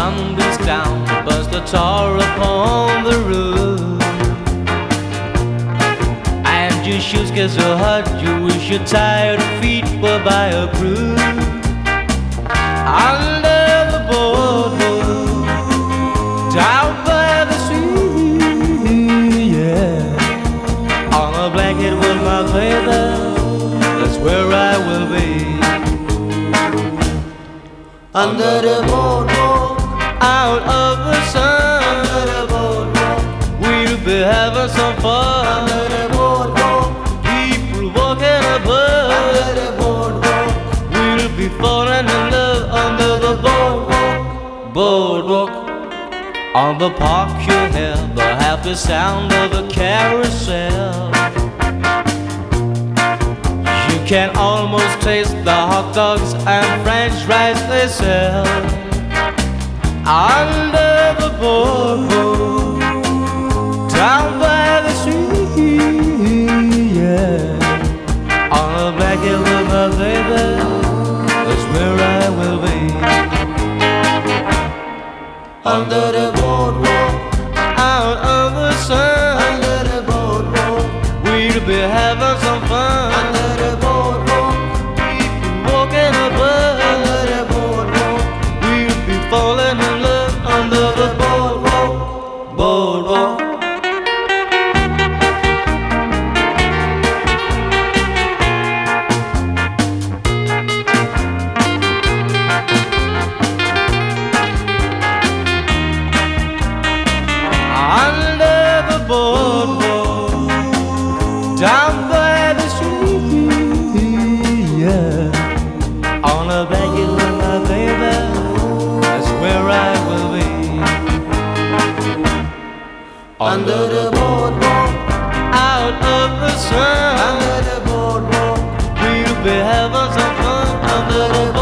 sun beats down, burns the tar upon the roof, and your shoes get so hot you wish your tired feet were by a groove. Under the boardwalk, down by the sea, yeah, on a blanket with my baby, that's where I will be. Under the boardwalk, out of the sun, under the boardwalk, we'll be having some fun. under the boardwalk, People walking above, under the boardwalk, we'll be falling in love under the boardwalk. Boardwalk. On the park you'll hear the happy sound of a carousel. You can almost taste the hot dogs and french fries they sell. Under the boardwalk, down by the sea, yeah, on a blanket with my baby, that's where I will be. under the boardwalk, Out of the sun, under the boardwalk, we'll be having some fun. under the boardwalk, People walking above, under the boardwalk, we'll be falling in love under the boardwalk. Boardwalk. Under the boardwalk, down by the sea, yeah, on a blanket with my baby, that's where I will be. under the boardwalk, Out of the sun, under the boardwalk, we'll be having some fun under the